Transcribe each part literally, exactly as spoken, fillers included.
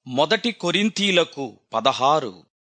మొదటి కొరింథీలకు పదహారు.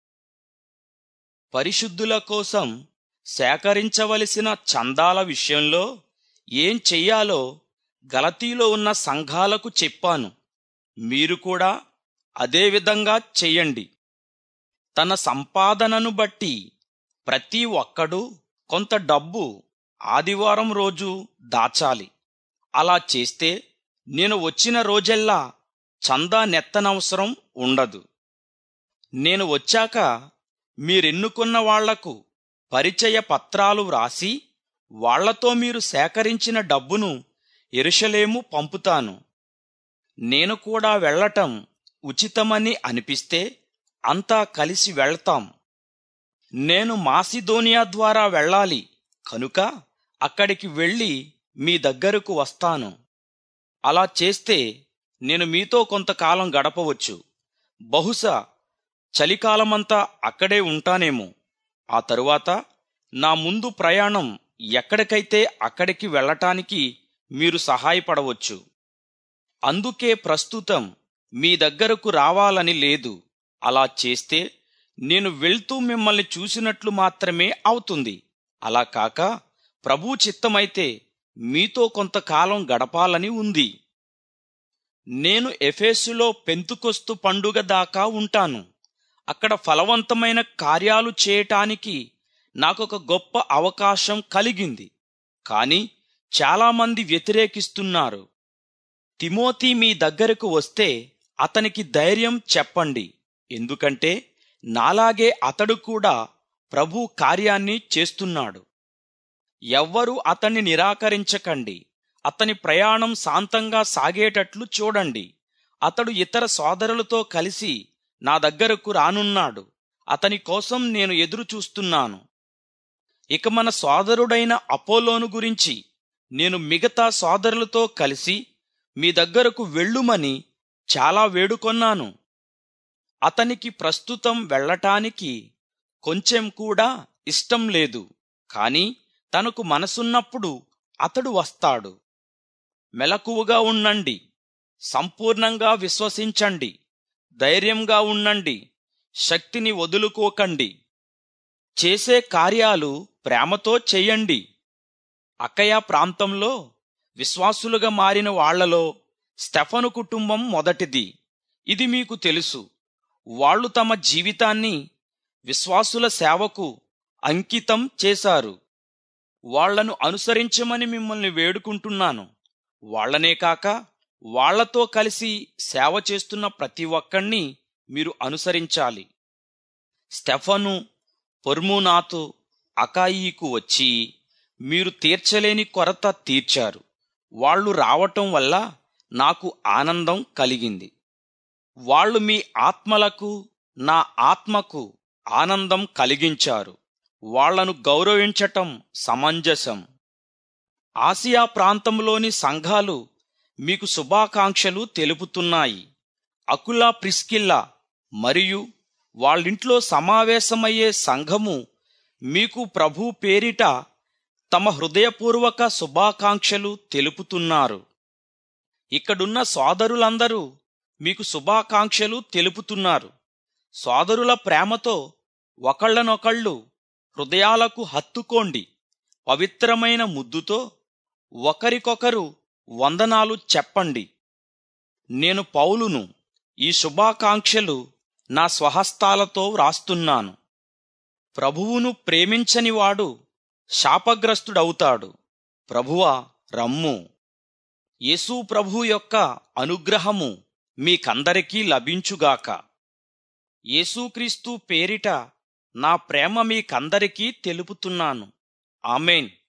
పరిశుద్ధుల కోసం సేకరించవలసిన చందాల విషయంలో ఏం చెయ్యాలో గలతీలో ఉన్న సంఘాలకు చెప్పాను. మీరు కూడా అదే విధంగా చెయ్యండి. తన సంపాదనను బట్టి ప్రతి ఒక్కడూ కొంత డబ్బు ఆదివారం రోజు దాచాలి. అలా చేస్తే నేను వచ్చిన రోజెల్లా చందా నెత్తనవసరం ఉండదు. నేను వచ్చాక మీరెన్నుకున్న వాళ్లకు పరిచయ పత్రాలు వ్రాసి వాళ్లతో మీరు సేకరించిన డబ్బును యెరూషలేము పంపుతాను. నేను కూడా వెళ్ళటం ఉచితమని అనిపిస్తే అంతా కలిసి వెళ్తాం. నేను మాసిదోనియా ద్వారా వెళ్ళాలి కనుక అక్కడికి వెళ్ళి మీ దగ్గరకు వస్తాను. అలా చేస్తే నేను మీతో కొంతకాలం గడపవచ్చు. బహుశా చలికాలమంతా అక్కడే ఉంటానేమో. ఆ తరువాత నా ముందు ప్రయాణం ఎక్కడికైతే అక్కడికి వెళ్ళటానికి మీరు సహాయపడవచ్చు. అందుకే ప్రస్తుతం మీ దగ్గరకు రావాలని లేదు. అలా చేస్తే నేను వెళ్తూ మిమ్మల్ని చూసినట్లు మాత్రమే అవుతుంది. అలా కాక ప్రభువు చిత్తమైతే మీతో కొంతకాలం గడపాలని ఉంది. నేను ఎఫెసులో పెంతుకొస్తు పండుగ దాకా ఉంటాను. అక్కడ ఫలవంతమైన కార్యాలు చేయటానికి నాకొక గొప్ప అవకాశం కలిగింది. కాని చాలామంది వ్యతిరేకిస్తున్నారు. తిమోతి మీ దగ్గరకు వస్తే అతనికి ధైర్యం చెప్పండి. ఎందుకంటే నాలాగే అతడు కూడా ప్రభు కార్యాన్ని చేస్తున్నాడు. ఎవ్వరూ అతన్ని నిరాకరించకండి. అతని ప్రయాణం శాంతంగా సాగేటట్లు చూడండి. అతడు ఇతర సోదరులతో కలిసి నా దగ్గరకు రానున్నాడు. అతని కోసం నేను ఎదురు చూస్తున్నాను. ఇక మన సోదరుడైన అపోలోను గురించి నేను మిగతా సోదరులతో కలిసి మీ దగ్గరకు వెళ్ళుమని చాలా వేడుకొన్నాను. అతనికి ప్రస్తుతం వెళ్ళటానికి కొంచెం కూడా ఇష్టం లేదు. కాని తనకు మనసున్నప్పుడు అతడు వస్తాడు. మెలకువగా ఉండండి. సంపూర్ణంగా విశ్వసించండి. ధైర్యంగా ఉండండి. శక్తిని వదులుకోకండి. చేసే కార్యాలు ప్రేమతో చెయ్యండి. అకయ ప్రాంతంలో విశ్వాసులుగా మారిన వాళ్లలో స్టెఫను కుటుంబం మొదటిది. ఇది మీకు తెలుసు. వాళ్ళు తమ జీవితాన్ని విశ్వాసుల సేవకు అంకితం చేశారు. వాళ్లను అనుసరించమని మిమ్మల్ని వేడుకుంటున్నాను. వాళ్లనే కాక వాళ్లతో కలిసి సేవ చేస్తున్న ప్రతి ఒక్కణ్ణి మీరు అనుసరించాలి. స్టెఫను, పొర్మునాతు అకాయికు వచ్చి మీరు తీర్చలేని కొరత తీర్చారు. వాళ్ళు రావటం వల్ల నాకు ఆనందం కలిగింది. వాళ్ళు మీ ఆత్మలకు నా ఆత్మకు ఆనందం కలిగించారు. వాళ్లను గౌరవించటం సమంజసం. ఆసియా ప్రాంతంలోని సంఘాలు మీకు శుభాకాంక్షలు తెలుపుతున్నాయి. అకులా, ప్రిస్కిల్లా మరియు వాళ్ళింట్లో సమావేశమయ్యే సంఘము మీకు ప్రభు పేరిట తమ హృదయపూర్వక శుభాకాంక్షలు తెలుపుతున్నారు. ఇక్కడున్న సోదరులందరూ మీకు శుభాకాంక్షలు తెలుపుతున్నారు. సోదరుల ప్రేమతో ఒకళ్ళనొకళ్ళు హృదయాలకు హత్తుకోండి. పవిత్రమైన ముద్దుతో ఒకరికొకరు వందనాలు చెప్పండి. నేను పౌలును. ఈ శుభాకాంక్షలు నా స్వహస్తాలతో వ్రాస్తున్నాను. ప్రభువును ప్రేమించనివాడు శాపగ్రస్తుడవుతాడు. ప్రభువా రమ్ము. యేసు ప్రభు యొక్క అనుగ్రహము మీకందరికీ లభించుగాక. యేసుక్రీస్తు పేరిట నా ప్రేమ మీకందరికీ తెలుపుతున్నాను. ఆమేన్.